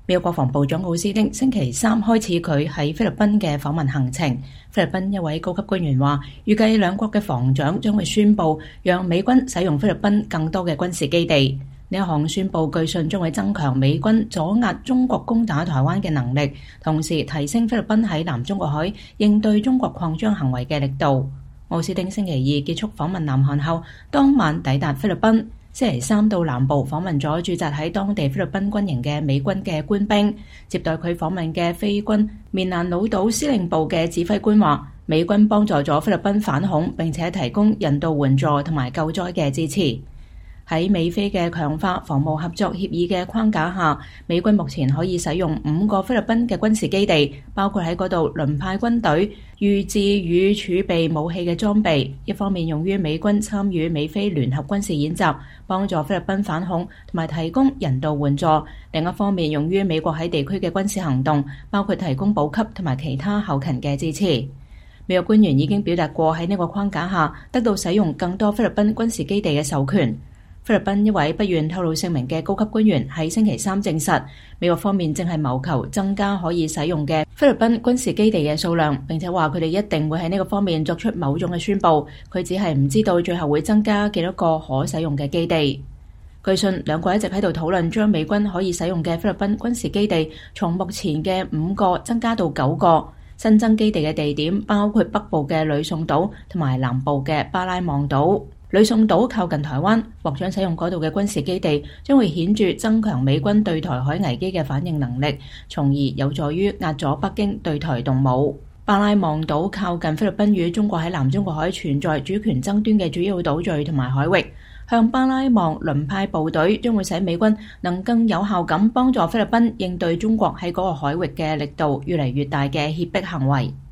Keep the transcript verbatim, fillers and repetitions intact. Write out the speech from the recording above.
美國國防部長奧斯汀星期三開始佢喺菲律賓嘅訪問行程。菲律賓一位高級官員話，預計兩國嘅防長將會宣布讓美軍使用菲律賓更多嘅軍事基地。呢一項宣布據信將會增強美軍阻壓中國攻打台灣嘅能力，同時提升菲律賓喺南中國海應對中國擴張行為嘅力度。奧斯汀星期二結束訪問南韓後，當晚抵達菲律賓。星期三到南部訪問咗駐紮喺當地菲律賓軍營嘅美軍嘅官兵。接待佢訪問嘅菲軍棉蘭老島司令部嘅指揮官話，美軍幫助咗菲律賓反恐，並且提供人道援助同埋救災嘅支持。喺美菲嘅強化防務合作協議嘅框架下，美軍目前可以使用五個菲律賓嘅軍事基地，包括喺嗰度輪派軍隊、預置與儲備武器嘅裝備，一方面用於美軍參與美菲聯合軍事演習，幫助菲律賓反恐同埋提供人道援助；另一方面用於美國喺地區嘅軍事行動，包括提供補給同埋其他後勤嘅支持。美國官員已經表達過喺呢個框架下得到使用更多菲律賓軍事基地嘅授權。菲律賓一位不願透露姓名嘅高級官員喺星期三證實，美國方面正係謀求增加可以使用嘅菲律賓軍事基地嘅數量，並且話佢哋一定會喺呢個方面作出某種嘅宣佈。佢只係唔知道最後會增加幾多個可使用嘅基地。據信兩國一直喺度討論將美軍可以使用嘅菲律賓軍事基地從目前嘅五個增加到九個。新增基地嘅地點包括北部嘅呂宋島同埋南部嘅巴拉望島。呂宋島靠近台灣，獲准使用嗰度嘅軍事基地將會顯著增強美軍對台海危機嘅反應能力，從而有助於壓阻北京對台動武。巴拉望島靠近菲律賓與中國喺南中國海存在主權爭端嘅主要島嶼同埋海域，向巴拉望輪派部隊將會使美軍能更有效咁幫助菲律賓應對中國喺嗰個海域嘅力度越嚟越大嘅脅迫行為。